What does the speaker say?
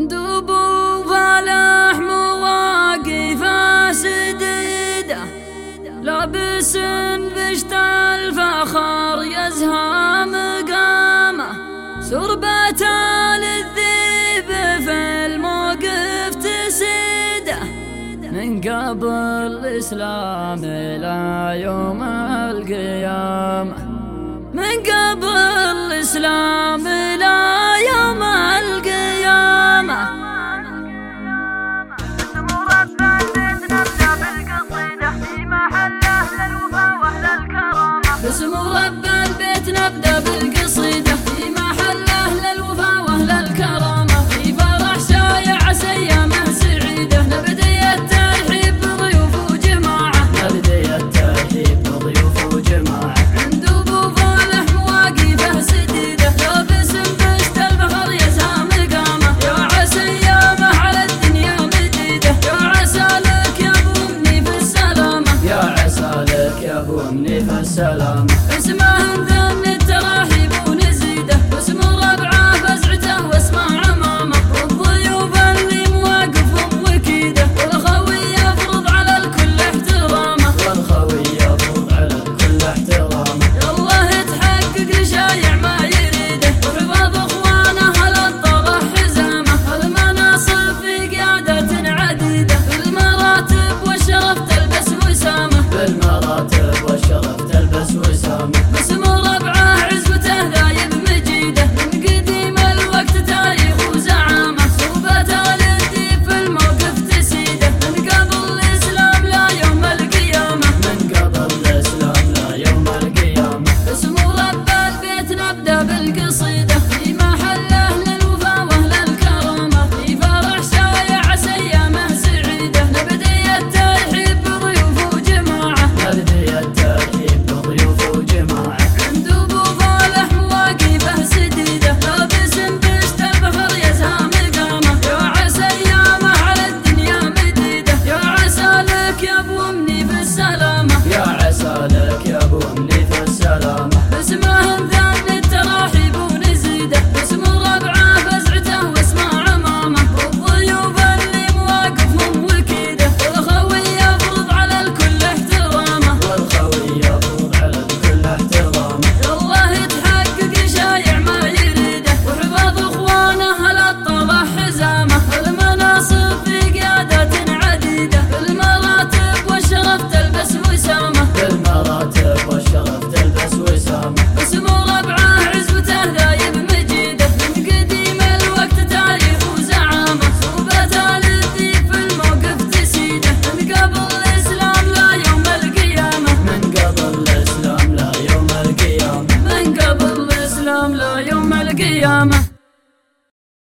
دبو فالح مواقف سديدة، لابس بشت الفخر يزهى مقامه، سربة للذيب في الموقف تسيده، من قبل الإسلام إلى يوم القيامة، من قبل الإسلام إلى يوم القيامة. باسم رب البيت نبدأ بالقصيدة، في محله للوفا وأهل الكرامة، في فرح شايع سيامه سعيدة، نبدي الترحيب بضيوف وجماعة، نبدي الترحيب بضيوف وجماعة، عند أبو فالح مواقفه سديدة، لابس بشت الفخر يزهى مقامه، يا عسى أيامه على الدنيا مديدة، يا عسى لك يا أبو أمني في السلامة، يا عسى لك يا أبو أمني في السلامة. اسمه ذن التراحيب ونزيده، واسم ربعه فزعته واسمع عمامه، والضيوف اللي مواقفهم وكيده، والخوي يفرض على الكل احترامه، والخوي يفرض على الكل احترامه، يالله يتحقق لشايع ما يريده، وحفاظ اخوانه على الطلح حزامه، المناصب في قيادة عديدة، بالمراتب والشرف تلبس وسامه، بالمراتب والشرف تلبس وسامه، باسم ربعه عزوته ذايب مجيده، من قديم الوقت تاريخ وزعامه، صوبته للذيب في الموقف تسيده، من قبل الإسلام لا يوم القيامة، من قبل الإسلام لا يوم القيامة. باسم رب البيت نبدأ بالقصيدة، في محله للوفا وأهل الكرامة، في فرح شايع سيامه سعيدة، نبدي الترحيب بضيوف وجماعة، نبدي الترحيب بضيوف وجماعة، عند أبو فالح مواقفه سديدة، لابس بشت الفخر يزهى مقامه، يا عسى أيامه على الدنيا مديدة، يا عسى لك يا أبو أمني في السلامة، يا عسى لك يا أبو أمني في السلامة. باسمه ذن التراحيب ونزيده، واسم ربعه فزعته واسمع عمامه، والضيوف اللي مواقفهم وكيده، والخوي يفرض على الكل احترامه، والخوي يفرض على الكل احترامه، يالله يتحقق شايع ما يريده، وحفاظ اخوانه على الطلح حزامه، المناصب في قيادة عديدة، بالمراتب والشرف تلبس وسامه، بالمراتب والشرف تلبس وسامه، باسم ربعه عزوته ذايب مجيده، من قديم الوقت تاريخ وزعامه، صوبته للذيب في الموقف تسيده، من قبل الإسلام لا يوم القيامة، من قبل الإسلام لا يوم القيامة، من قبل الإسلام لا يوم القيامة.